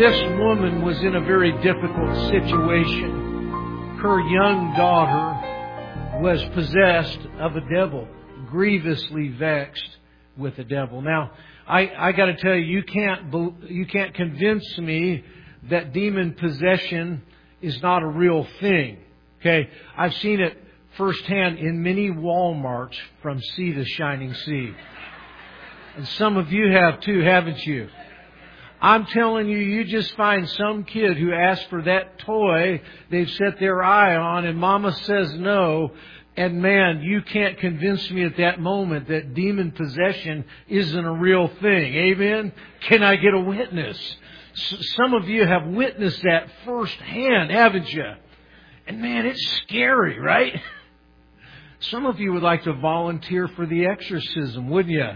This woman was in a very difficult situation. Her young daughter was possessed of a devil, grievously vexed with the devil. Now, I got to tell you, you can't convince me that demon possession is not a real thing. Okay, I've seen it firsthand in many Walmarts from sea to shining sea. And some of you have too, haven't you? I'm telling you, you just find some kid who asks for that toy they've set their eye on and Mama says no. And man, you can't convince me at that moment that demon possession isn't a real thing. Amen? Can I get a witness? Some of you have witnessed that firsthand, haven't you? And man, it's scary, right? Some of you would like to volunteer for the exorcism, wouldn't you?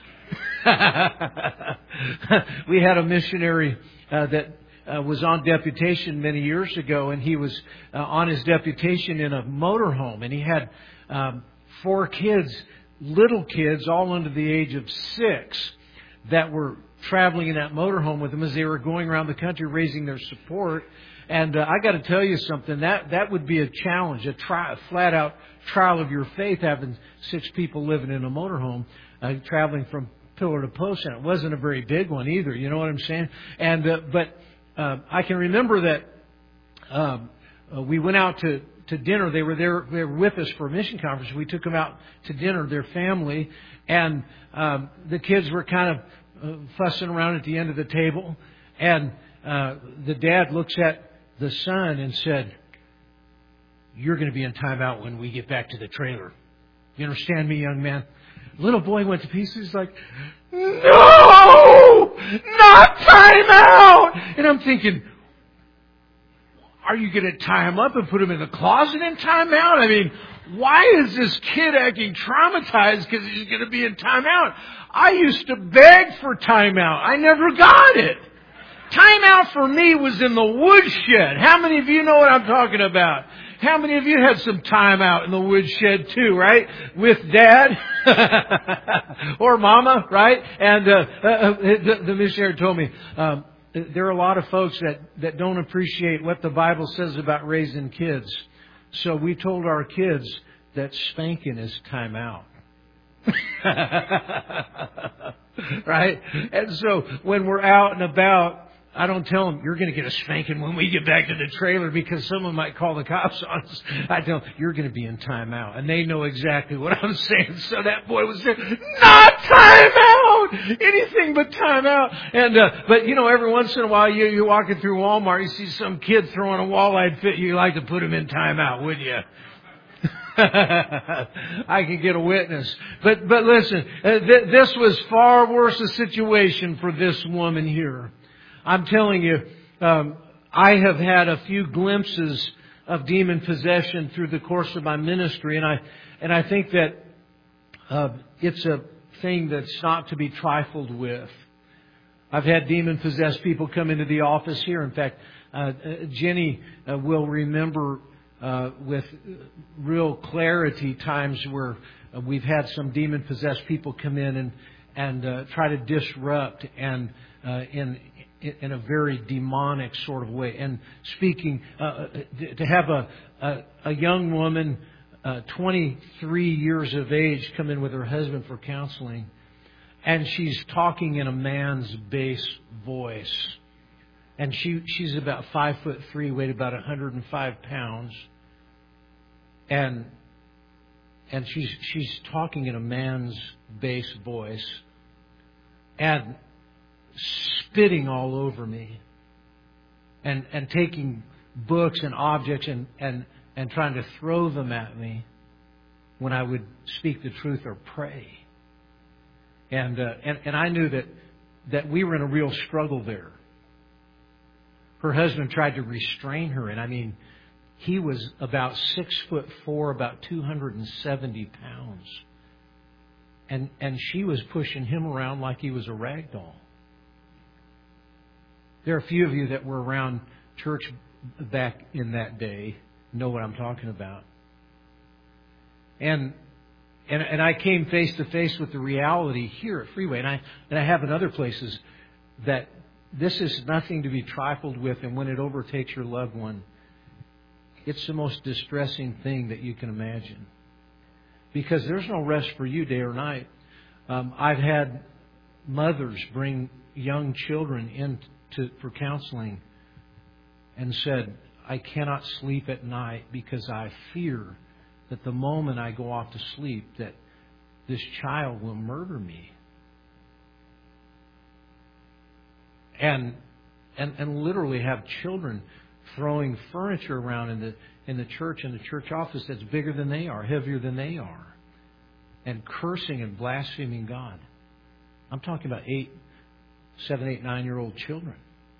We had a missionary that was on deputation many years ago, and he was on his deputation in a motorhome, and he had 4 kids, little kids, all under the age of 6, that were traveling in that motorhome with him as they were going around the country raising their support. And I got to tell you something, that would be a challenge, a flat out trial of your faith, having 6 people living in a motorhome, traveling from pillar to post, and it wasn't a very big one either. You know what I'm saying? And but I can remember that we went out to dinner. They were with us for a mission conference. We took them out to dinner, their family, and the kids were kind of fussing around at the end of the table. And the dad looks at the son and said, "You're going to be in timeout when we get back to the trailer. You understand me, young man?" Little boy went to pieces. He's like, "No! Not timeout!" And I'm thinking, are you going to tie him up and put him in the closet in timeout? I mean, why is this kid acting traumatized because he's going to be in timeout? I used to beg for timeout. I never got it. Timeout for me was in the woodshed. How many of you know what I'm talking about? How many of you had some time out in the woodshed too, right? With Dad or Mama, right? And the missionary told me there are a lot of folks that don't appreciate what the Bible says about raising kids. So we told our kids that spanking is time out. Right? And so when we're out and about, I don't tell them, "You're going to get a spanking when we get back to the trailer," because someone might call the cops on us. I tell them, "You're going to be in timeout." And they know exactly what I'm saying. So that boy was saying, "Not timeout! Anything but timeout." And, but you know, every once in a while, you're walking through Walmart, you see some kid throwing a walleye fit, you like to put him in timeout, wouldn't you? I can get a witness. But listen, this was far worse a situation for this woman here. I'm telling you, I have had a few glimpses of demon possession through the course of my ministry, and I think that it's a thing that's not to be trifled with. I've had demon-possessed people come into the office here. In fact, Jenny will remember with real clarity times where we've had some demon-possessed people come in and try to disrupt and in a very demonic sort of way. And speaking, to have a young woman, 23 years of age, come in with her husband for counseling, and she's talking in a man's bass voice. And she's about 5'3", weighed about 105 pounds. And she's talking in a man's bass voice. And spitting all over me, and taking books and objects and trying to throw them at me when I would speak the truth or pray. And I knew that we were in a real struggle there. Her husband tried to restrain her, and I mean, he was about 6'4", about 270 pounds, and she was pushing him around like he was a rag doll. There are a few of you that were around church back in that day, know what I'm talking about. And I came face to face with the reality here at Freeway, and I have in other places that this is nothing to be trifled with, and when it overtakes your loved one, it's the most distressing thing that you can imagine. Because there's no rest for you day or night. I've had mothers bring young children in for counseling and said, I cannot sleep at night because I fear that the moment I go off to sleep that this child will murder me. And literally have children throwing furniture around in the church office that's bigger than they are, heavier than they are, and cursing and blaspheming God. I'm talking about 7, 8, 9-year-old children.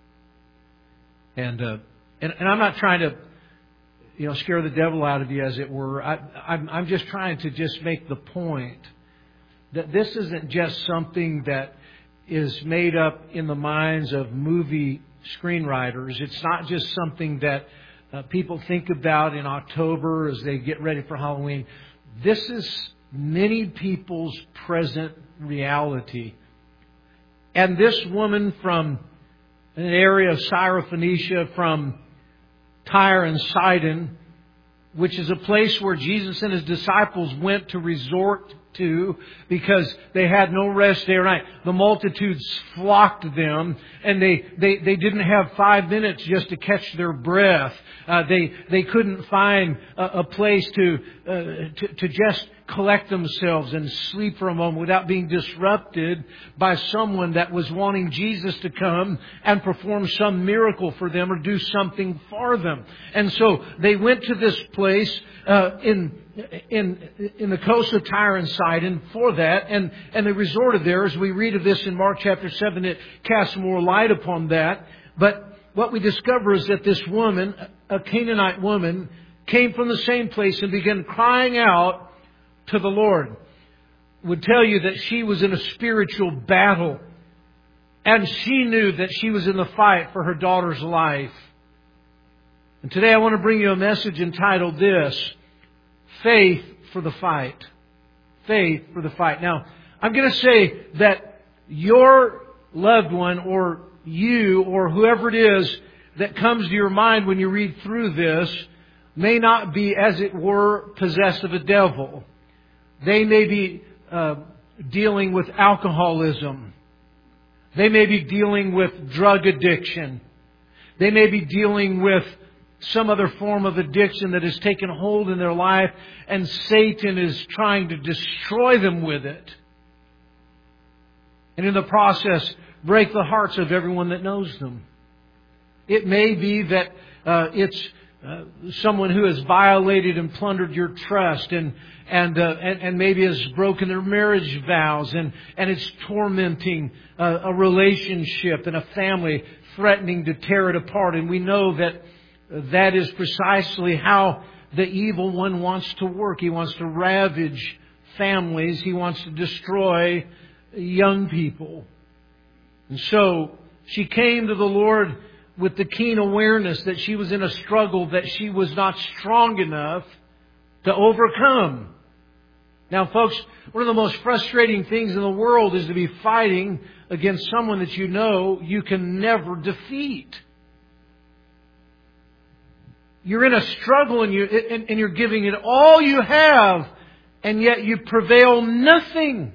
And I'm not trying to, scare the devil out of you, as it were. I'm just trying to just make the point that this isn't just something that is made up in the minds of movie screenwriters. It's not just something that people think about in October as they get ready for Halloween. This is many people's present reality. And this woman from an area of Syrophoenicia, from Tyre and Sidon, which is a place where Jesus and His disciples went to resort to because they had no rest day or night. The multitudes flocked to them, and they didn't have 5 minutes just to catch their breath. They couldn't find a place to just collect themselves and sleep for a moment without being disrupted by someone that was wanting Jesus to come and perform some miracle for them or do something for them. And so they went to this place in the coast of Tyre and Sidon for that, and they resorted there. As we read of this in Mark chapter 7, it casts more light upon that. But what we discover is that this woman, a Canaanite woman, came from the same place and began crying out to the Lord. Would tell you that she was in a spiritual battle, and she knew that she was in the fight for her daughter's life. And today I want to bring you a message entitled this: Faith for the Fight. Faith for the fight. Now, I'm going to say that your loved one, or you, or whoever it is that comes to your mind when you read through this, may not be, as it were, possessed of a devil. They may be dealing with alcoholism. They may be dealing with drug addiction. They may be dealing with some other form of addiction that has taken hold in their life, and Satan is trying to destroy them with it. And in the process, break the hearts of everyone that knows them. It may be that it's someone who has violated and plundered your trust and maybe has broken their marriage vows, and it's tormenting a relationship and a family, threatening to tear it apart. And we know that is precisely how the evil one wants to work. He wants to ravage families. He wants to destroy young people. And so she came to the Lord with the keen awareness that she was in a struggle that she was not strong enough to overcome. Now, folks, one of the most frustrating things in the world is to be fighting against someone that you know you can never defeat. You're in a struggle and you're giving it all you have, and yet you prevail nothing.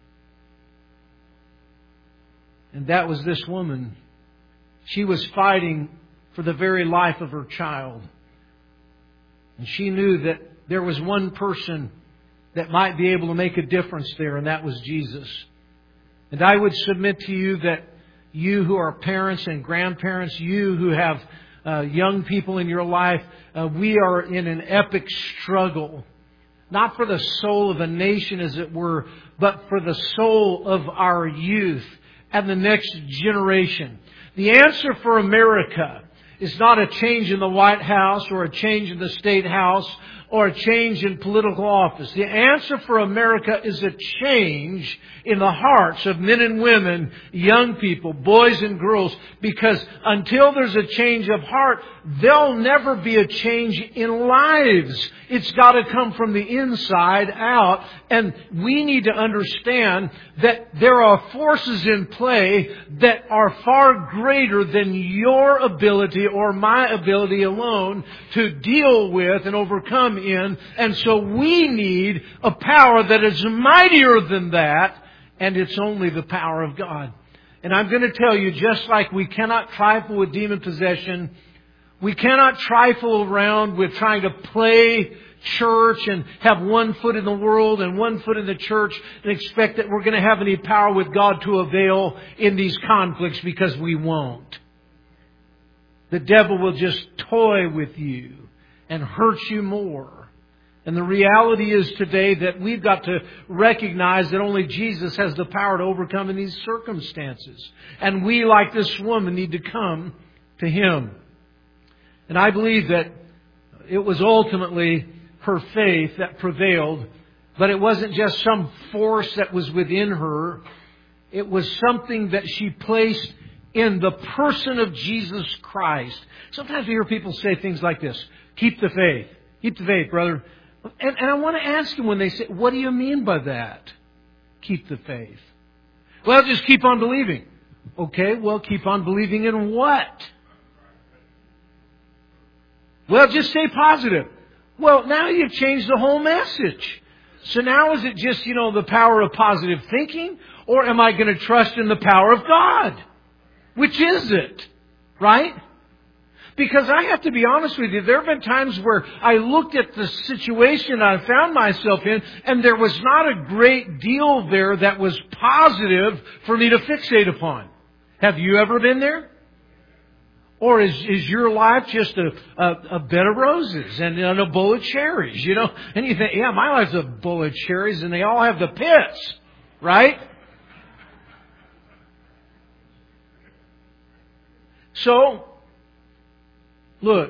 And that was this woman. She was fighting for the very life of her child. And she knew that there was one person that might be able to make a difference there, and that was Jesus. And I would submit to you that you who are parents and grandparents, you who have young people in your life, we are in an epic struggle. Not for the soul of a nation, as it were, but for the soul of our youth and the next generation. The answer for America is not a change in the White House or a change in the State House or a change in political office. The answer for America is a change in the hearts of men and women, young people, boys and girls, because until there's a change of heart, there'll never be a change in lives. It's got to come from the inside out, and we need to understand that there are forces in play that are far greater than your ability or my ability alone to deal with and overcome in. And so we need a power that is mightier than that, and it's only the power of God. And I'm going to tell you, just like we cannot trifle with demon possession, we cannot trifle around with trying to play church and have one foot in the world and one foot in the church and expect that we're going to have any power with God to avail in these conflicts, because we won't. The devil will just toy with you and hurt you more. And the reality is today that we've got to recognize that only Jesus has the power to overcome in these circumstances. And we, like this woman, need to come to Him. And I believe that it was ultimately her faith that prevailed, but it wasn't just some force that was within her. It was something that she placed in the person of Jesus Christ. Sometimes we hear people say things like this: keep the faith. Keep the faith, brother. And I want to ask them when they say, what do you mean by that? Keep the faith. Well, just keep on believing. Okay, well, keep on believing in what? Well, just stay positive. Well, now you've changed the whole message. So now is it just, the power of positive thinking? Or am I going to trust in the power of God? Which is it? Right? Because I have to be honest with you, there have been times where I looked at the situation I found myself in, and there was not a great deal there that was positive for me to fixate upon. Have you ever been there? Or is your life just a bed of roses and a bowl of cherries, And you think, yeah, my life's a bowl of cherries and they all have the pits, right? So, look,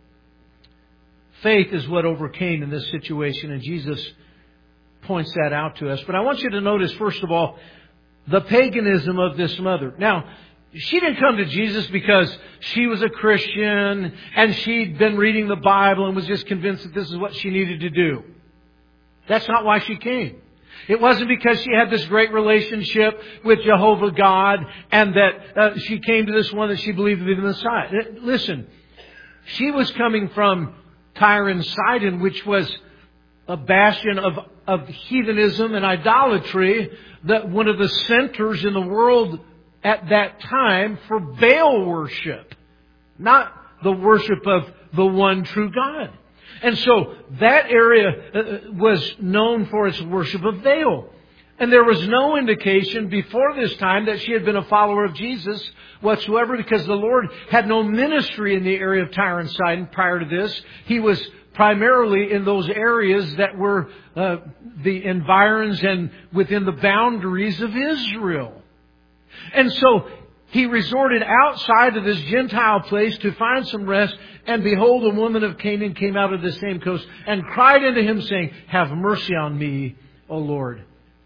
faith is what overcame in this situation, and Jesus points that out to us. But I want you to notice, first of all, the paganism of this mother. Now, she didn't come to Jesus because she was a Christian and she'd been reading the Bible and was just convinced that this is what she needed to do. That's not why she came. It wasn't because she had this great relationship with Jehovah God and that she came to this one that she believed to be the Messiah. Listen, she was coming from Tyre and Sidon, which was a bastion of heathenism and idolatry, that one of the centers in the world at that time for Baal worship, not the worship of the one true God. And so that area was known for its worship of Baal. And there was no indication before this time that she had been a follower of Jesus whatsoever, because the Lord had no ministry in the area of Tyre and Sidon prior to this. He was primarily in those areas that were the environs and within the boundaries of Israel. And so he resorted outside of this Gentile place to find some rest. And behold, a woman of Canaan came out of the same coast and cried unto him, saying, have mercy on me, O Lord.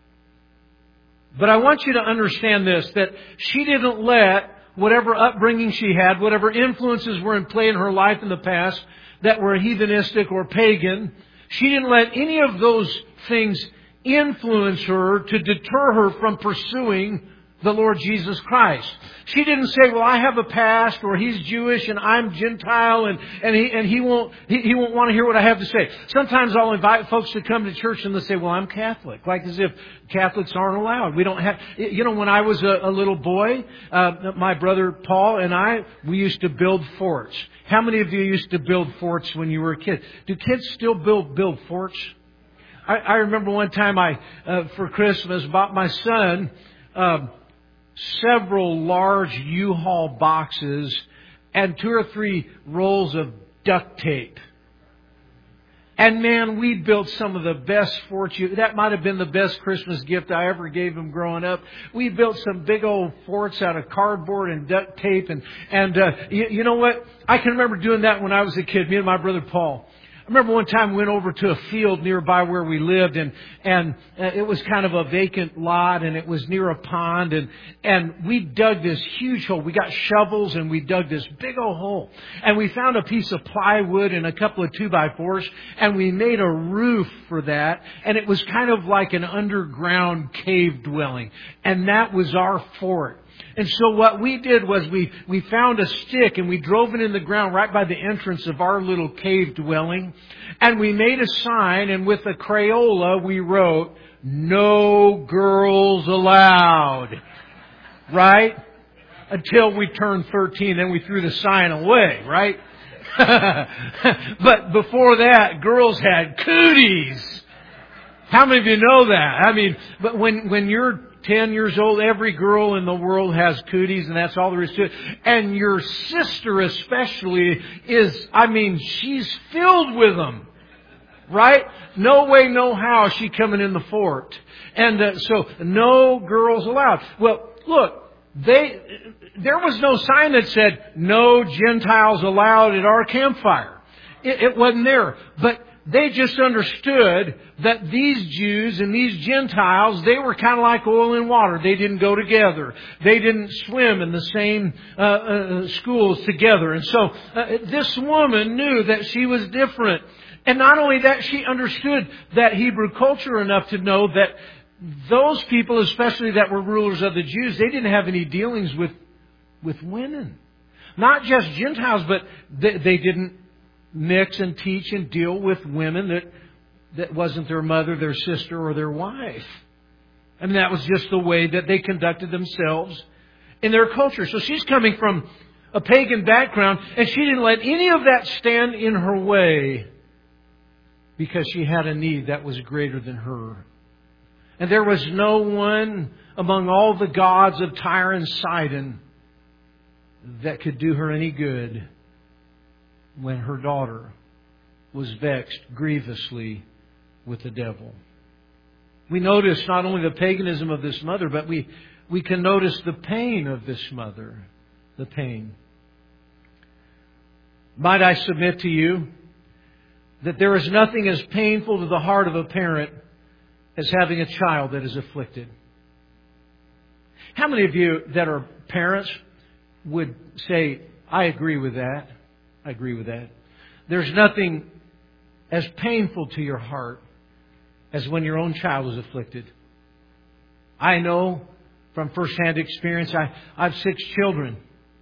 But I want you to understand this, that she didn't let whatever upbringing she had, whatever influences were in play in her life in the past that were heathenistic or pagan, she didn't let any of those things influence her to deter her from pursuing the Lord Jesus Christ. She didn't say, well, I have a past, or he's Jewish and I'm Gentile, and he won't want to hear what I have to say. Sometimes I'll invite folks to come to church and they'll say, well, I'm Catholic, like as if Catholics aren't allowed. We don't have, when I was a little boy, my brother Paul and we used to build forts. How many of you used to build forts when you were a kid? Do kids still build forts? I remember one time for Christmas, bought my son several large U-Haul boxes and 2 or 3 rolls of duct tape. And man, we built some of the best forts. That might have been the best Christmas gift I ever gave him growing up. We built some big old forts out of cardboard and duct tape. And you know what? I can remember doing that when I was a kid, me and my brother Paul. remember one time we went over to a field nearby where we lived, and it was kind of a vacant lot, and it was near a pond, and we dug this huge hole. We got shovels and we dug this big old hole, and we found a piece of plywood and a couple of 2x4s, and we made a roof for that, and it was kind of like an underground cave dwelling, and that was our fort. And so what we did was we found a stick and we drove it in the ground right by the entrance of our little cave dwelling. And we made a sign, and with a Crayola we wrote, "No girls allowed." Right? Until we turned 13, then we threw the sign away, right? But before that, girls had cooties. How many of you know that? I mean, but when you're 10 years old, every girl in the world has cooties, and that's all there is to it. And your sister especially she's filled with them. Right? No way, no how is she coming in the fort. And so, no girls allowed. Well, look, there was no sign that said, "No Gentiles allowed at our campfire." It wasn't there. But they just understood that these Jews and these Gentiles, they were kind of like oil and water. They didn't go together. They didn't swim in the same schools together. And so this woman knew that she was different. And not only that, she understood that Hebrew culture enough to know that those people, especially that were rulers of the Jews, they didn't have any dealings with women. Not just Gentiles, but they didn't mix and teach and deal with women that wasn't their mother, their sister, or their wife. I mean, that was just the way that they conducted themselves in their culture. So she's coming from a pagan background, and she didn't let any of that stand in her way because she had a need that was greater than her. And there was no one among all the gods of Tyre and Sidon that could do her any good when her daughter was vexed grievously with the devil. We notice not only the paganism of this mother, but we can notice the pain of this mother. The pain. Might I submit to you that there is nothing as painful to the heart of a parent as having a child that is afflicted. How many of you that are parents would say, "I agree with that"? I agree with that. There's nothing as painful to your heart as when your own child is afflicted. I know from firsthand experience, I have 6 children,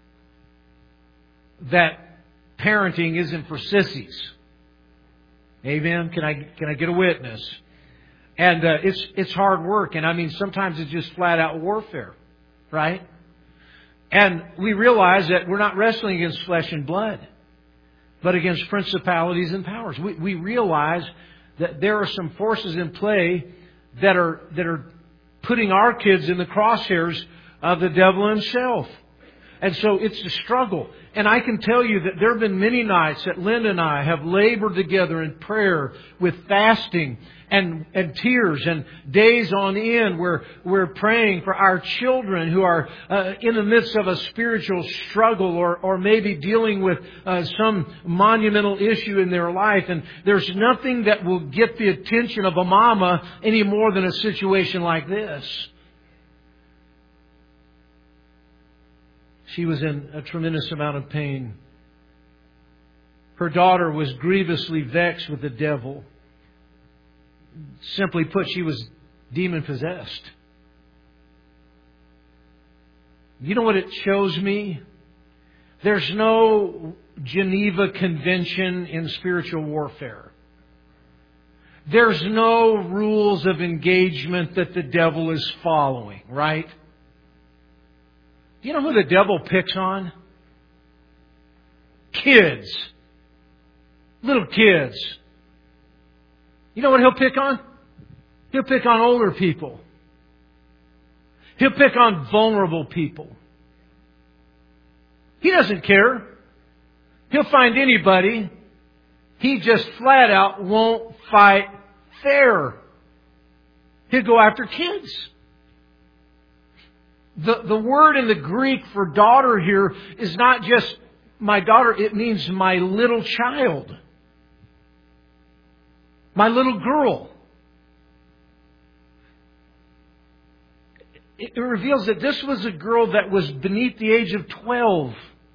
that parenting isn't for sissies. Amen? Can I get a witness? And it's hard work, and I mean sometimes it's just flat out warfare, right? And we realize that we're not wrestling against flesh and blood, but against principalities and powers. We realize that there are some forces in play that are putting our kids in the crosshairs of the devil himself. And so it's a struggle. And I can tell you that there have been many nights that Linda and I have labored together in prayer with fasting and tears, and days on end where we're praying for our children who are in the midst of a spiritual struggle or maybe dealing with some monumental issue in their life. And there's nothing that will get the attention of a mama any more than a situation like this. She was in a tremendous amount of pain. Her daughter was grievously vexed with the devil. Simply put, she was demon-possessed. You know what it shows me? There's no Geneva Convention in spiritual warfare. There's no rules of engagement that the devil is following, right? Do you know who the devil picks on? Kids. Little kids. You know what he'll pick on? He'll pick on older people. He'll pick on vulnerable people. He doesn't care. He'll find anybody. He just flat out won't fight fair. He'll go after kids. The word in the Greek for daughter here is not just my daughter. It means my little child. My little girl. It reveals that this was a girl that was beneath the age of 12.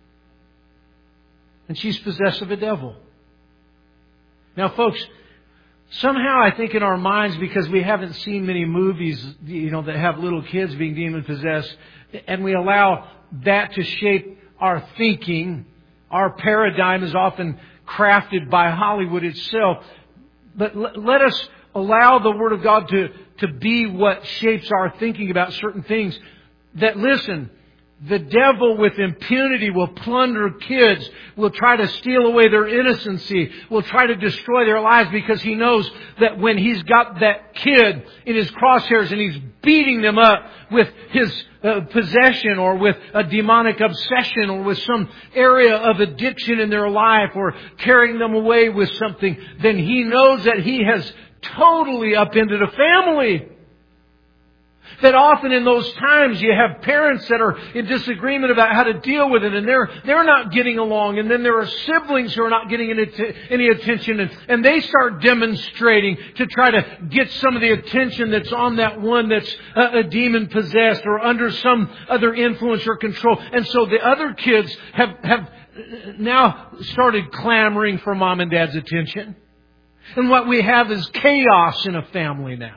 And she's possessed of a devil. Now, folks, somehow I think in our minds, because we haven't seen many movies, that have little kids being demon possessed, and we allow that to shape our thinking. Our paradigm is often crafted by Hollywood itself. But let us allow the Word of God to be what shapes our thinking about certain things. That, listen, the devil with impunity will plunder kids, will try to steal away their innocency, will try to destroy their lives, because he knows that when he's got that kid in his crosshairs and he's beating them up with his possession or with a demonic obsession or with some area of addiction in their life or carrying them away with something, then he knows that he has totally upended a family. That often in those times you have parents that are in disagreement about how to deal with it, and they're not getting along, and then there are siblings who are not getting any attention, and they start demonstrating to try to get some of the attention that's on that one that's a demon possessed or under some other influence or control. And so the other kids have now started clamoring for mom and dad's attention. And what we have is chaos in a family now.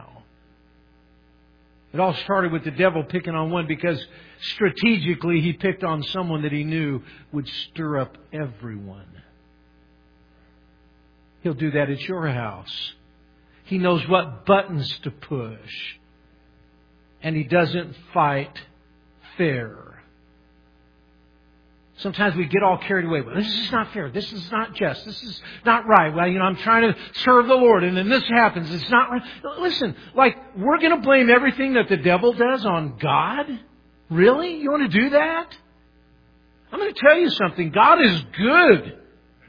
It all started with the devil picking on one because strategically he picked on someone that he knew would stir up everyone. He'll do that at your house. He knows what buttons to push. And he doesn't fight fair. Sometimes we get all carried away. Well, this is not fair. This is not just. This is not right. Well, I'm trying to serve the Lord, and then this happens. It's not right. Listen, we're going to blame everything that the devil does on God? Really? You want to do that? I'm going to tell you something. God is good.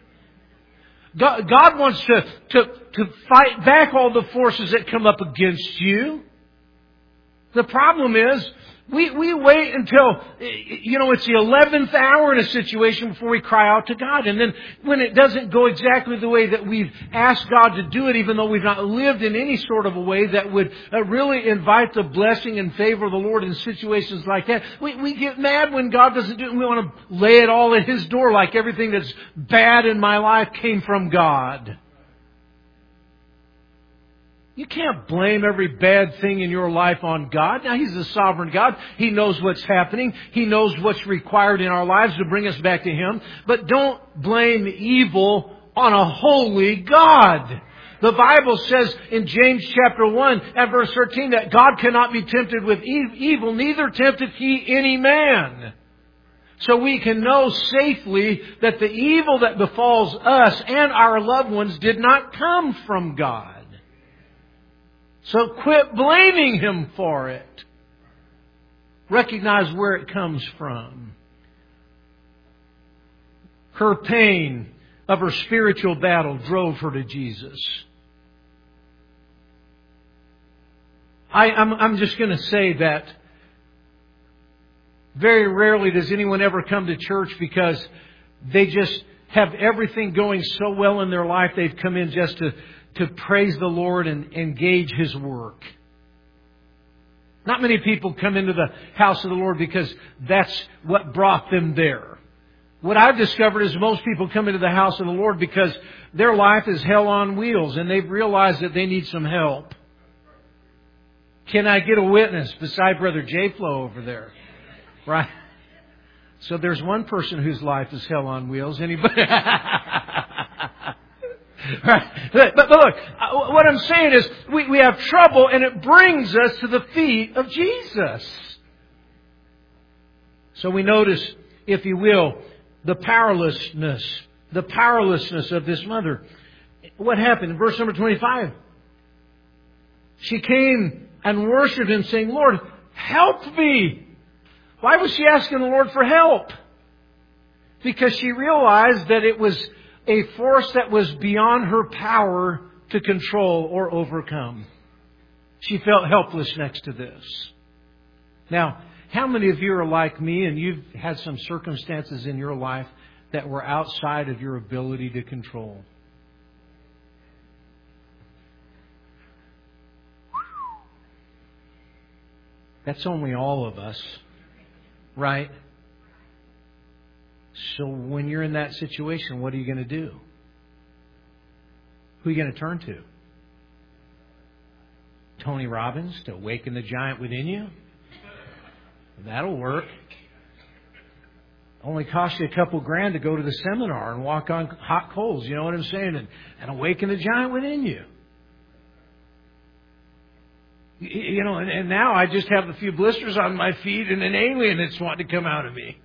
God wants to fight back all the forces that come up against you. The problem is, we wait until, it's the 11th hour in a situation before we cry out to God. And then when it doesn't go exactly the way that we've asked God to do it, even though we've not lived in any sort of a way that would really invite the blessing and favor of the Lord in situations like that, we get mad when God doesn't do it, and we want to lay it all at His door like everything that's bad in my life came from God. You can't blame every bad thing in your life on God. Now, He's a sovereign God. He knows what's happening. He knows what's required in our lives to bring us back to Him. But don't blame evil on a holy God. The Bible says in James chapter 1 and verse 13 that God cannot be tempted with evil, neither tempteth He any man. So we can know safely that the evil that befalls us and our loved ones did not come from God. So quit blaming Him for it. Recognize where it comes from. Her pain of her spiritual battle drove her to Jesus. I'm just going to say that very rarely does anyone ever come to church because they just have everything going so well in their life they've come in just to praise the Lord and engage His work. Not many people come into the house of the Lord because that's what brought them there. What I've discovered is most people come into the house of the Lord because their life is hell on wheels and they've realized that they need some help. Can I get a witness beside Brother J. Flo over there? Right? So there's one person whose life is hell on wheels. Anybody? Right. But look, what I'm saying is we have trouble and it brings us to the feet of Jesus. So we notice, if you will, the powerlessness of this mother. What happened? In verse number 25. She came and worshipped Him, saying, Lord, help me. Why was she asking the Lord for help? Because she realized that it was a force that was beyond her power to control or overcome. She felt helpless next to this. Now, how many of you are like me and you've had some circumstances in your life that were outside of your ability to control? That's only all of us, right? So when you're in that situation, what are you going to do? Who are you going to turn to? Tony Robbins to awaken the giant within you? That'll work. Only cost you a couple grand to go to the seminar and walk on hot coals, you know what I'm saying? And awaken the giant within you. You know, and now I just have a few blisters on my feet and an alien that's wanting to come out of me.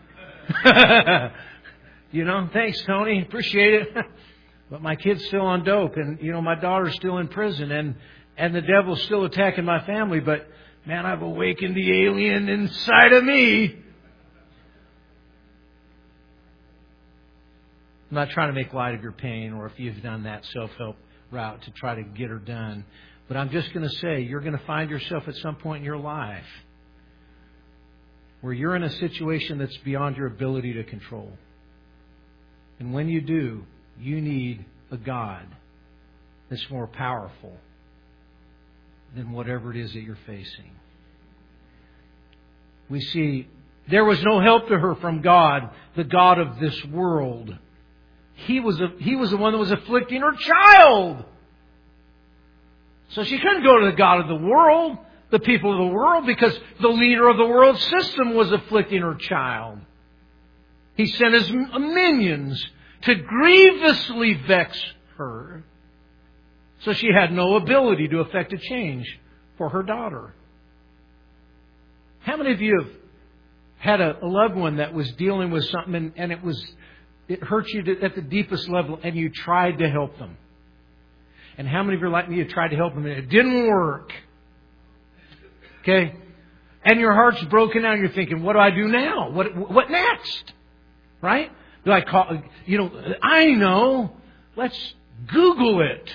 You know, thanks, Tony. Appreciate it. But my kid's still on dope, and, you know, my daughter's still in prison, and the devil's still attacking my family. But, man, I've awakened the alien inside of me. I'm not trying to make light of your pain or if you've done that self-help route to try to get her done. But I'm just going to say, you're going to find yourself at some point in your life where you're in a situation that's beyond your ability to control. And when you do, you need a God that's more powerful than whatever it is that you're facing. We see there was no help to her from God, the God of this world. He was the one that was afflicting her child. So she couldn't go to the God of the world, the people of the world, because the leader of the world system was afflicting her child. He sent his minions to grievously vex her. So she had no ability to effect a change for her daughter. How many of you have had a loved one that was dealing with something and it hurt you at the deepest level and you tried to help them? And how many of you are like me, you tried to help them and it didn't work? Okay? And your heart's broken out and you're thinking, what do I do now? What next? Right? Do I call, I know. Let's Google it.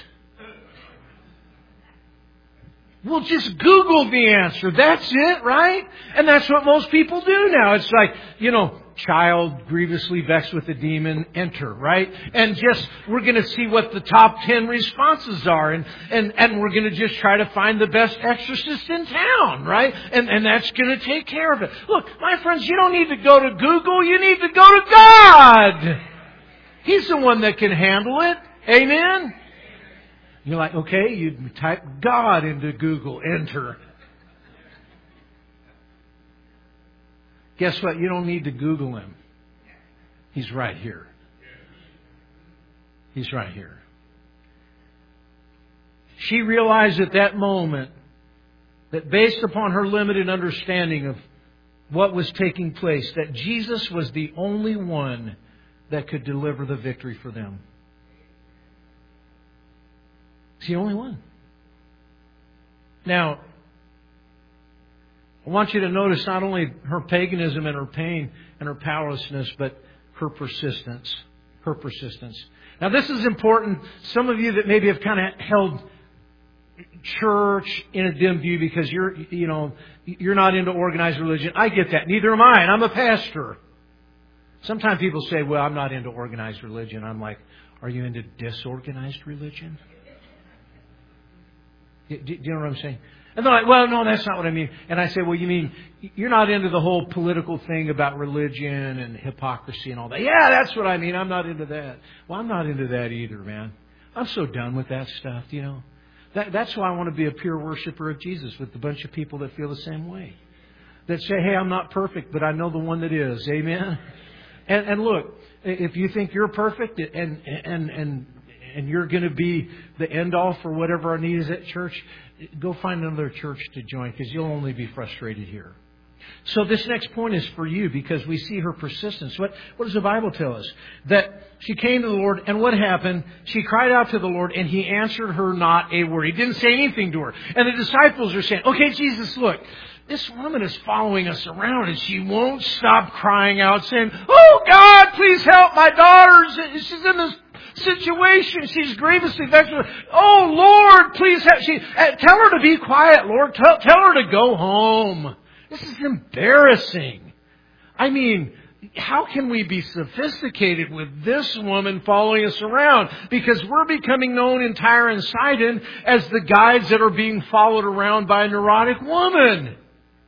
We'll just Google the answer. That's it, right? And that's what most people do now. It's like, child grievously vexed with a demon, enter, right? And we're going to see what the top 10 responses are. And we're going to just try to find the best exorcist in town, right? And that's going to take care of it. Look, my friends, you don't need to go to Google. You need to go to God. He's the one that can handle it. Amen? You're like, okay, you type God into Google, enter. Guess what? You don't need to Google Him. He's right here. He's right here. She realized at that moment that based upon her limited understanding of what was taking place, that Jesus was the only one that could deliver the victory for them. He's the only one. Now, I want you to notice not only her paganism and her pain and her powerlessness, but her persistence. Her persistence. Now, this is important. Some of you that maybe have kind of held church in a dim view because you're not into organized religion. I get that. Neither am I, and I'm a pastor. Sometimes people say, well, I'm not into organized religion. I'm like, are you into disorganized religion? Do you know what I'm saying? And they're like, well, no, that's not what I mean. And I say, well, you mean you're not into the whole political thing about religion and hypocrisy and all that? Yeah, that's what I mean. I'm not into that. Well, I'm not into that either, man. I'm so done with that stuff, That's why I want to be a pure worshiper of Jesus with a bunch of people that feel the same way. That say, hey, I'm not perfect, but I know the one that is. Amen? And look, if you think you're perfect and you're going to be the end all for whatever our need is at church, go find another church to join because you'll only be frustrated here. So this next point is for you because we see her persistence. What does the Bible tell us? That she came to the Lord, and what happened? She cried out to the Lord, and He answered her not a word. He didn't say anything to her. And the disciples are saying, okay, Jesus, look, this woman is following us around, and she won't stop crying out, saying, oh, God, please help my daughter. She's in this situation. She's grievously vexed. Oh, Lord, please help. Tell her to be quiet, Lord. Tell her to go home. This is embarrassing. I mean, how can we be sophisticated with this woman following us around? Because we're becoming known in Tyre and Sidon as the guides that are being followed around by a neurotic woman.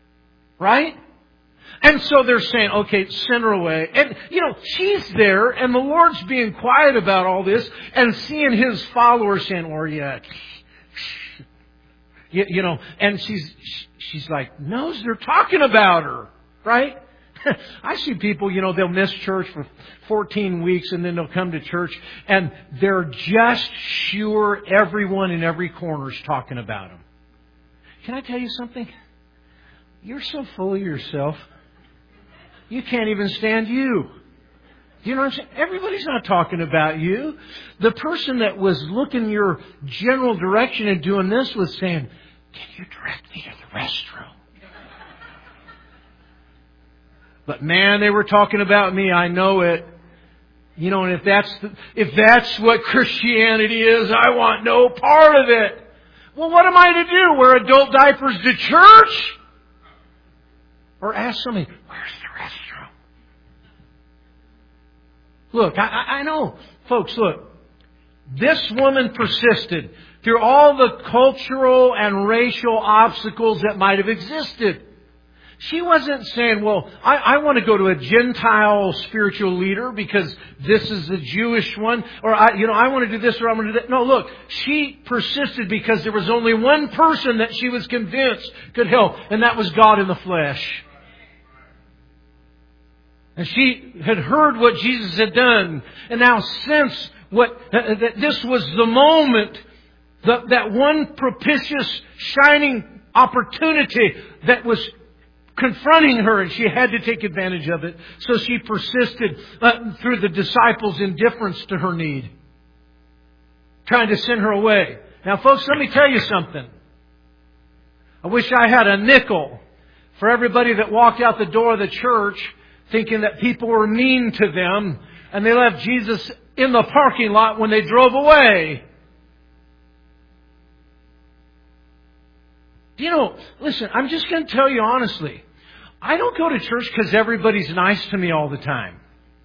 Right? And so they're saying, okay, send her away. And, she's there, and the Lord's being quiet about all this, and seeing His followers saying, oh, yeah, and she's like, no, they're talking about her, right? I see people, they'll miss church for 14 weeks, and then they'll come to church, and they're just sure everyone in every corner is talking about them. Can I tell you something? You're so full of yourself. You can't even stand you. You know what I'm saying? Everybody's not talking about you. The person that was looking your general direction and doing this was saying, can you direct me to the restroom? But man, they were talking about me. I know it. And if that's what Christianity is, I want no part of it. Well, what am I to do? Wear adult diapers to church? Or ask somebody, where's the restroom? Look, I know, folks, look. This woman persisted through all the cultural and racial obstacles that might have existed. She wasn't saying, well, I want to go to a Gentile spiritual leader because this is the Jewish one. Or, I want to do this or I want to do that. No, look, she persisted because there was only one person that she was convinced could help. And that was God in the flesh. And she had heard what Jesus had done. And now sensed that this was the moment, that one propitious, shining opportunity that was confronting her, and she had to take advantage of it. So she persisted through the disciples' indifference to her need, trying to send her away. Now, folks, let me tell you something. I wish I had a nickel for everybody that walked out the door of the church thinking that people were mean to them, and they left Jesus in the parking lot when they drove away. Listen, I'm just going to tell you honestly. I don't go to church because everybody's nice to me all the time.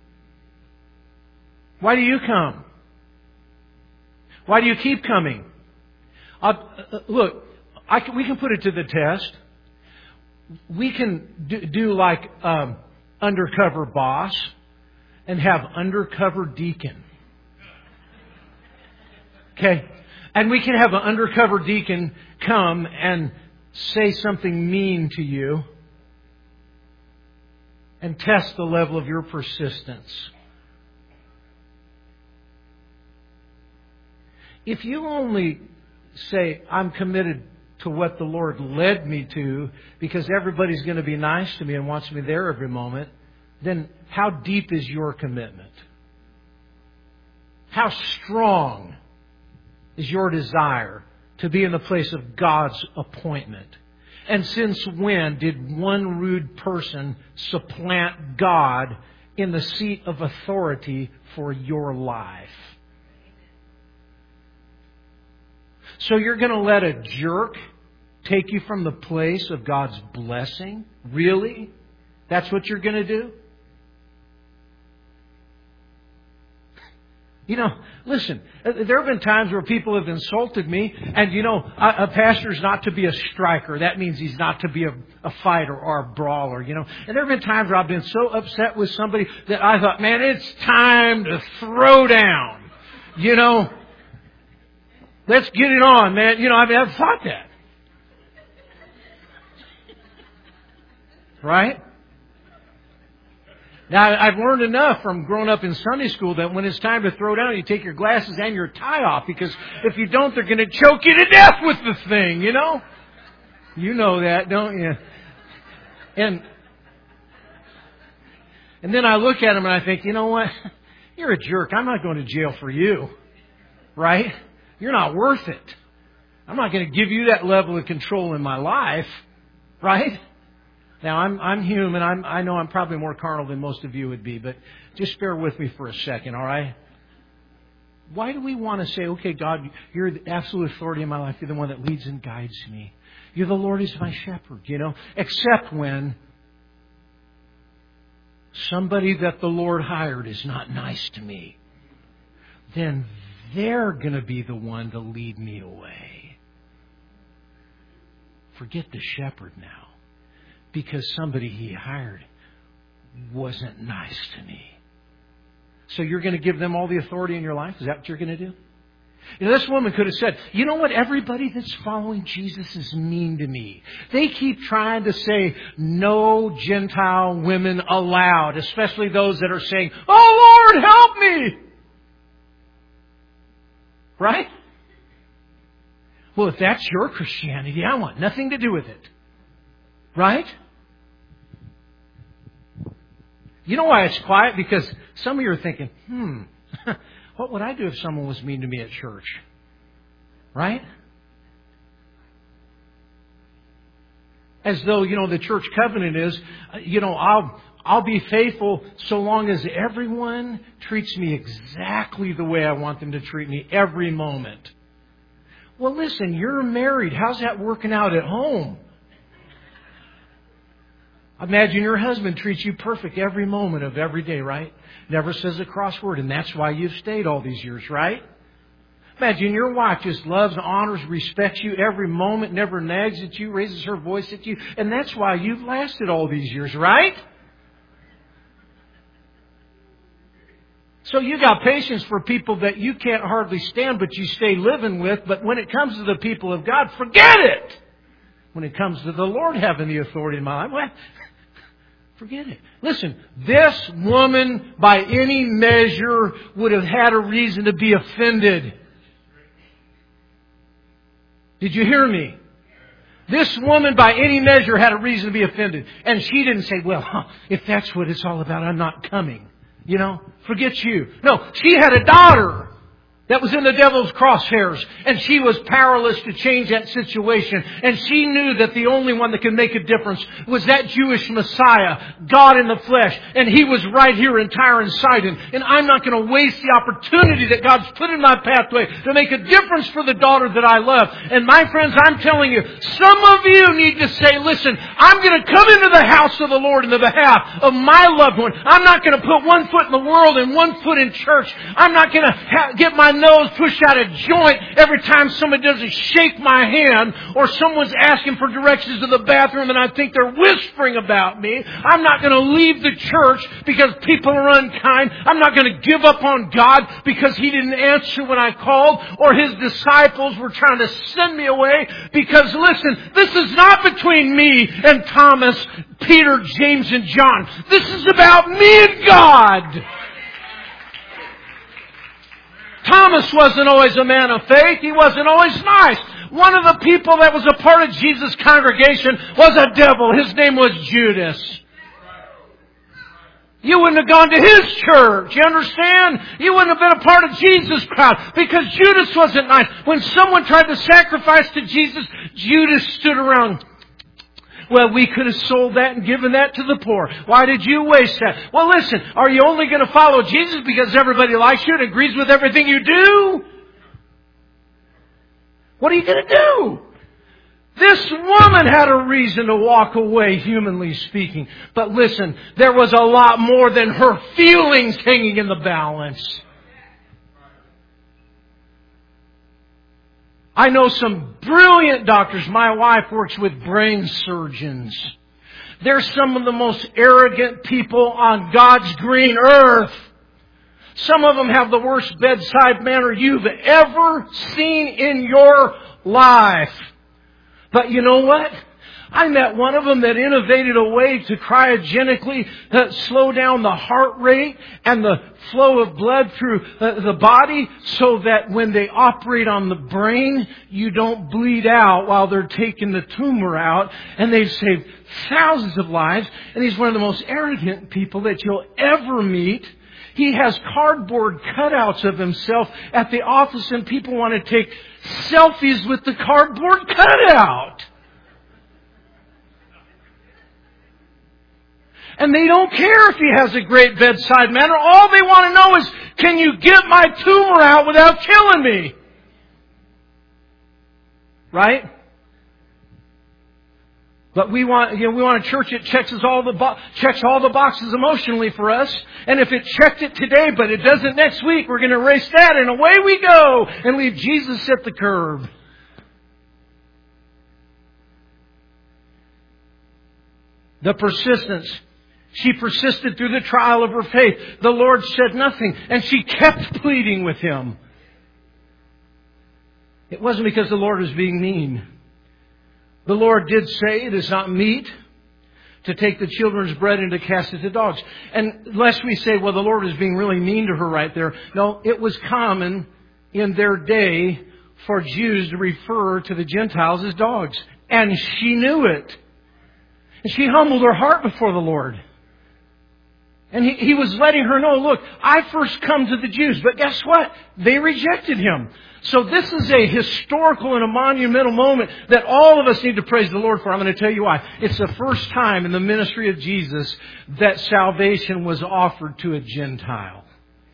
Why do you come? Why do you keep coming? Look, we can put it to the test. We can do like undercover boss and have undercover deacon. Okay? And we can have an undercover deacon come and say something mean to you and test the level of your persistence. If you only say, I'm committed to what the Lord led me to because everybody's going to be nice to me and wants me there every moment, then how deep is your commitment? How strong is your desire to be in the place of God's appointment? And since when did one rude person supplant God in the seat of authority for your life? So you're going to let a jerk take you from the place of God's blessing? Really? That's what you're going to do? Listen, there have been times where people have insulted me, and a pastor's not to be a striker. That means he's not to be a fighter or a brawler, And there have been times where I've been so upset with somebody that I thought, man, it's time to throw down. Let's get it on, man. I've thought that. Right? Now, I've learned enough from growing up in Sunday school that when it's time to throw down, you take your glasses and your tie off, because if you don't, they're going to choke you to death with the thing, You know that, don't you? And then I look at them and I think, you know what? You're a jerk. I'm not going to jail for you. Right? You're not worth it. I'm not going to give you that level of control in my life. Right? Now, I'm human. I know I'm probably more carnal than most of you would be, but just bear with me for a second, all right? Why do we want to say, okay, God, you're the absolute authority in my life. You're the one that leads and guides me. You're the Lord is my shepherd, Except when somebody that the Lord hired is not nice to me. Then they're going to be the one to lead me away. Forget the shepherd now. because somebody he hired wasn't nice to me. So you're going to give them all the authority in your life? Is that what you're going to do? You know, this woman could have said, you know what? Everybody that's following Jesus is mean to me. They keep trying to say no Gentile women allowed, especially those that are saying, oh Lord, help me. Right? Well, if that's your Christianity, I want nothing to do with it. Right? You know why it's quiet? Because some of you are thinking, what would I do if someone was mean to me at church? Right? As though, the church covenant is, I'll be faithful so long as everyone treats me exactly the way I want them to treat me every moment. Well, listen, you're married. How's that working out at home? Imagine your husband treats you perfect every moment of every day, right? Never says a cross word, and that's why you've stayed all these years, right? Imagine your wife just loves, honors, respects you every moment, never nags at you, raises her voice at you, and that's why you've lasted all these years, right? So you got patience for people that you can't hardly stand, but you stay living with, but when it comes to the people of God, forget it! When it comes to the Lord having the authority in my life, well, forget it. Listen, this woman, by any measure, would have had a reason to be offended. Did you hear me? This woman, by any measure, had a reason to be offended. And she didn't say, well, if that's what it's all about, I'm not coming. Forget you. No, she had a daughter that was in the devil's crosshairs, and she was powerless to change that situation. And she knew that the only one that could make a difference was that Jewish Messiah, God in the flesh. And He was right here in Tyre and Sidon. And I'm not going to waste the opportunity that God's put in my pathway to make a difference for the daughter that I love. And my friends, I'm telling you, some of you need to say, listen, I'm going to come into the house of the Lord in the behalf of my loved one. I'm not going to put one foot in the world and one foot in church. I'm not going to get my nose pushed out a joint every time somebody doesn't shake my hand or someone's asking for directions to the bathroom and I think they're whispering about me. I'm not going to leave the church because people are unkind. I'm not going to give up on God because He didn't answer when I called or His disciples were trying to send me away. Because listen, this is not between me and Thomas, Peter, James, and John. This is about me and God. Thomas wasn't always a man of faith. He wasn't always nice. One of the people that was a part of Jesus' congregation was a devil. His name was Judas. You wouldn't have gone to his church. You understand? You wouldn't have been a part of Jesus' crowd because Judas wasn't nice. When someone tried to sacrifice to Jesus, Judas stood around. Well, we could have sold that and given that to the poor. Why did you waste that? Well, listen, are you only going to follow Jesus because everybody likes you and agrees with everything you do? What are you going to do? This woman had a reason to walk away, humanly speaking. But listen, there was a lot more than her feelings hanging in the balance. I know some brilliant doctors. My wife works with brain surgeons. They're some of the most arrogant people on God's green earth. Some of them have the worst bedside manner you've ever seen in your life. But you know what? I met one of them that innovated a way to cryogenically slow down the heart rate and the flow of blood through the body so that when they operate on the brain, you don't bleed out while they're taking the tumor out. And they've saved thousands of lives. And he's one of the most arrogant people that you'll ever meet. He has cardboard cutouts of himself at the office and people want to take selfies with the cardboard cutout. And they don't care if he has a great bedside manner. All they want to know is, can you get my tumor out without killing me? Right? But we want a church that checks all the boxes emotionally for us. And if it checked it today, but it doesn't next week, we're going to erase that and away we go and leave Jesus at the curb. The persistence. She persisted through the trial of her faith. The Lord said nothing, and she kept pleading with Him. It wasn't because the Lord was being mean. The Lord did say it is not meet to take the children's bread and to cast it to dogs. And lest we say, well, the Lord is being really mean to her right there. No, it was common in their day for Jews to refer to the Gentiles as dogs. And she knew it. And she humbled her heart before the Lord. And he was letting her know, look, I first come to the Jews, but guess what? They rejected Him. So this is a historical and a monumental moment that all of us need to praise the Lord for. I'm going to tell you why. It's the first time in the ministry of Jesus that salvation was offered to a Gentile.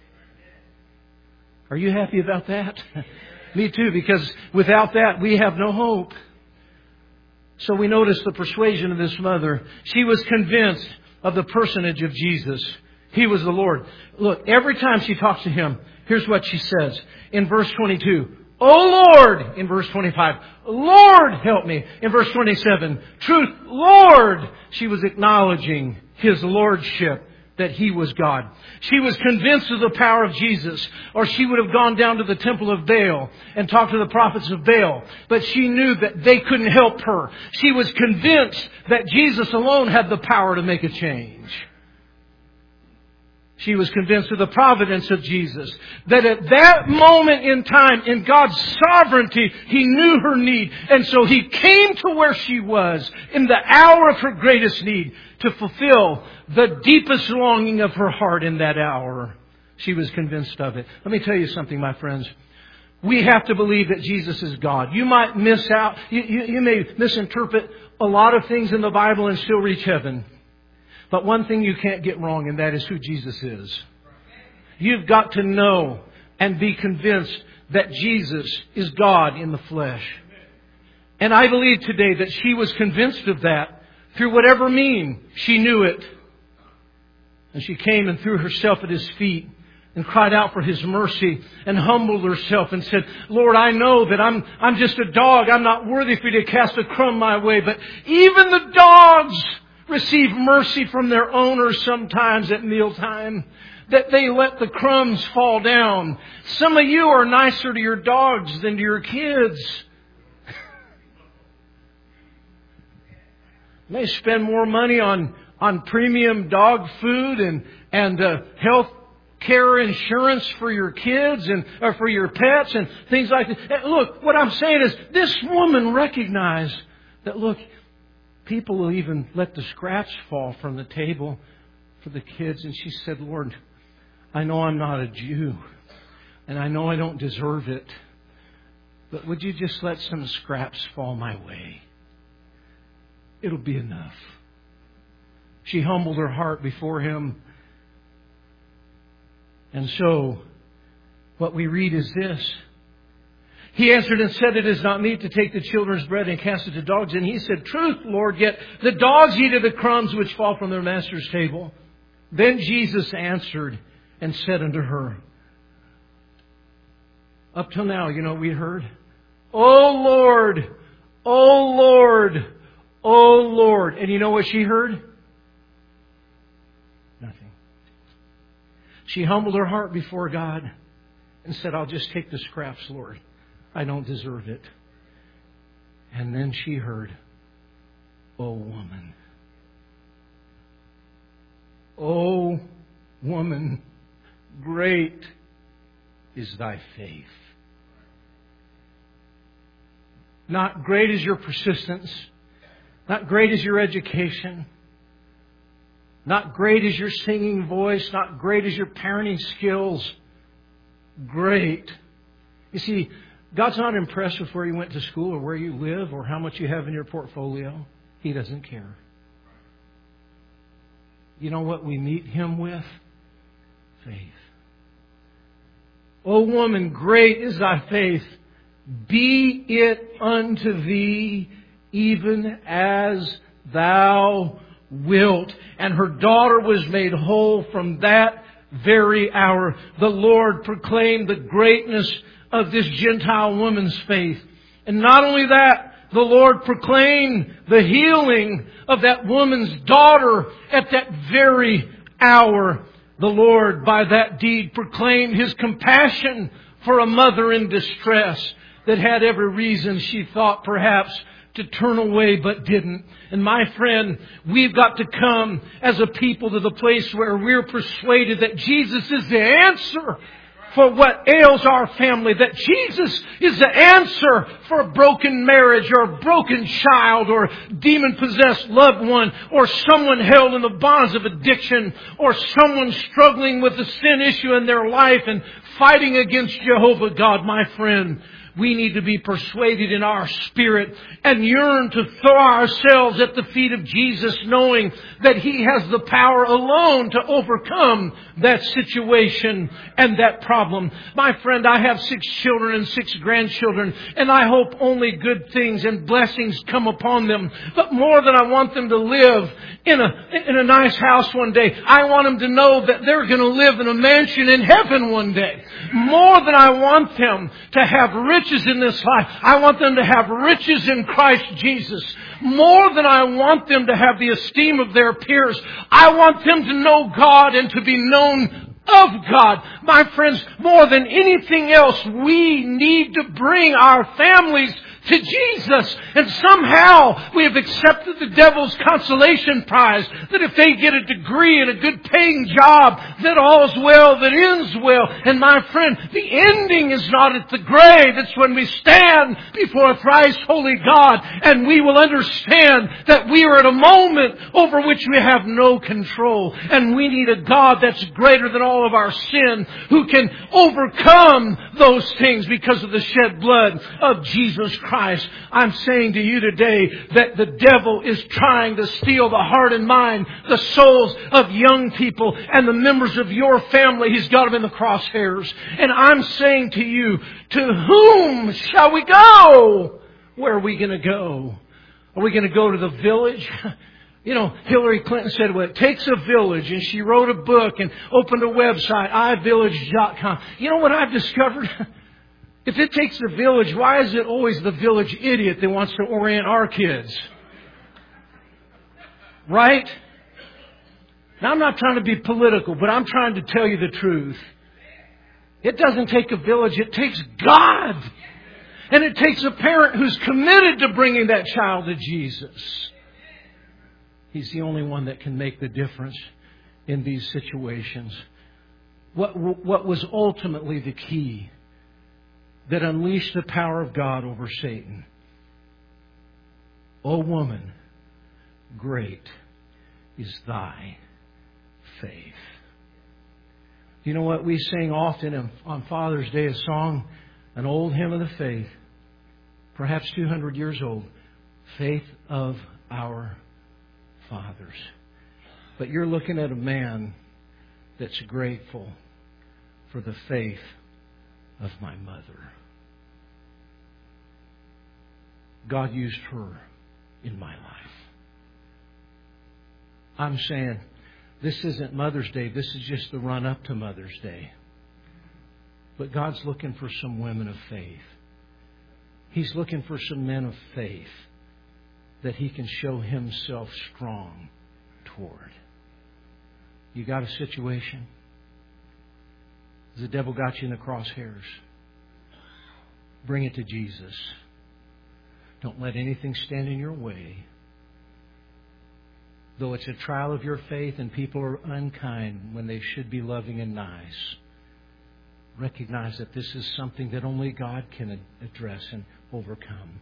Are you happy about that? Me too, because without that, we have no hope. So we notice the persuasion of this mother. She was convinced of the personage of Jesus. He was the Lord. Look, every time she talks to Him, here's what she says. In verse 22, "O Lord," in verse 25, "Lord, help me." In verse 27, "Truth, Lord." She was acknowledging His lordship, that He was God. She was convinced of the power of Jesus, or she would have gone down to the temple of Baal and talked to the prophets of Baal. But she knew that they couldn't help her. She was convinced that Jesus alone had the power to make a change. She was convinced of the providence of Jesus. That at that moment in time, in God's sovereignty, He knew her need. And so He came to where she was in the hour of her greatest need to fulfill the deepest longing of her heart in that hour. She was convinced of it. Let me tell you something, my friends. We have to believe that Jesus is God. You might miss out. You may misinterpret a lot of things in the Bible and still reach heaven. But one thing you can't get wrong, and that is who Jesus is. You've got to know and be convinced that Jesus is God in the flesh. And I believe today that she was convinced of that through whatever means. She knew it. And she came and threw herself at His feet and cried out for His mercy and humbled herself and said, "Lord, I know that I'm just a dog. I'm not worthy for You to cast a crumb my way. But even the dogs receive mercy from their owners sometimes at mealtime, that they let the crumbs fall down. Some of you are nicer to your dogs than to your kids. May spend more money on premium dog food and health care insurance for your kids or for your pets and things like that." And look, what I'm saying is this woman recognized that, look, people will even let the scraps fall from the table for the kids. And she said, "Lord, I know I'm not a Jew, and I know I don't deserve it, but would You just let some scraps fall my way? It'll be enough." She humbled her heart before Him. And so, what we read is this. He answered and said, "It is not meet to take the children's bread and cast it to dogs." And He said, "Truth, Lord, yet the dogs eat of the crumbs which fall from their master's table." Then Jesus answered and said unto her, up till now, you know what we heard? "O Lord, O Lord, O Lord." And you know what she heard? Nothing. She humbled her heart before God and said, "I'll just take the scraps, Lord. I don't deserve it." And then she heard, "O woman, O woman, great is thy faith." Not great is your persistence. Not great is your education. Not great is your singing voice. Not great is your parenting skills. Great. You see, God's not impressed with where you went to school or where you live or how much you have in your portfolio. He doesn't care. You know what we meet Him with? Faith. "O woman, great is thy faith. Be it unto thee even as thou wilt." And her daughter was made whole from that very hour. The Lord proclaimed the greatness of this Gentile woman's faith. And not only that, the Lord proclaimed the healing of that woman's daughter at that very hour. The Lord, by that deed, proclaimed His compassion for a mother in distress that had every reason, she thought perhaps, to turn away but didn't. And my friend, we've got to come as a people to the place where we're persuaded that Jesus is the answer for what ails our family, that Jesus is the answer for a broken marriage or a broken child or demon-possessed loved one or someone held in the bonds of addiction or someone struggling with a sin issue in their life and fighting against Jehovah God. My friend, we need to be persuaded in our spirit and yearn to throw ourselves at the feet of Jesus, knowing that He has the power alone to overcome that situation and that problem. My friend, I have 6 children and 6 grandchildren, and I hope only good things and blessings come upon them. But more than I want them to live in a nice house one day, I want them to know that they're going to live in a mansion in heaven one day. More than I want them to have riches in this life, I want them to have riches in Christ Jesus. More than I want them to have the esteem of their peers, I want them to know God and to be known of God. My friends, more than anything else, we need to bring our families to Jesus. And somehow we have accepted the devil's consolation prize that if they get a degree and a good paying job, that all's well that ends well. And my friend, the ending is not at the grave. It's when we stand before a thrice holy God and we will understand that we are at a moment over which we have no control. And we need a God that's greater than all of our sin, who can overcome those things because of the shed blood of Jesus Christ. I'm saying to you today that the devil is trying to steal the heart and mind, the souls of young people and the members of your family. He's got them in the crosshairs. And I'm saying to you, to whom shall we go? Where are we going to go? Are we going to go to the village? You know, Hillary Clinton said, well, it takes a village. And she wrote a book and opened a website, ivillage.com. You know what I've discovered? If it takes a village, why is it always the village idiot that wants to orient our kids? Right? Now, I'm not trying to be political, but I'm trying to tell you the truth. It doesn't take a village. It takes God. And it takes a parent who's committed to bringing that child to Jesus. He's the only one that can make the difference in these situations. What was ultimately the key that unleashed the power of God over Satan? O woman, great is thy faith. You know what? We sing often on Father's Day a song, an old hymn of the faith, perhaps 200 years old, Faith of Our Fathers. But you're looking at a man that's grateful for the faith of my mother. God used her in my life. I'm saying this isn't Mother's Day. This is just the run up to Mother's Day. But God's looking for some women of faith. He's looking for some men of faith that He can show Himself strong toward. You got a situation? Has the devil got you in the crosshairs? Bring it to Jesus. Don't let anything stand in your way. Though it's a trial of your faith and people are unkind when they should be loving and nice, recognize that this is something that only God can address and overcome.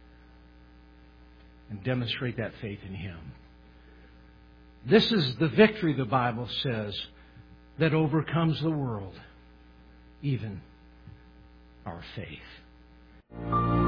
And demonstrate that faith in Him. This is the victory, the Bible says, that overcomes the world, even our faith.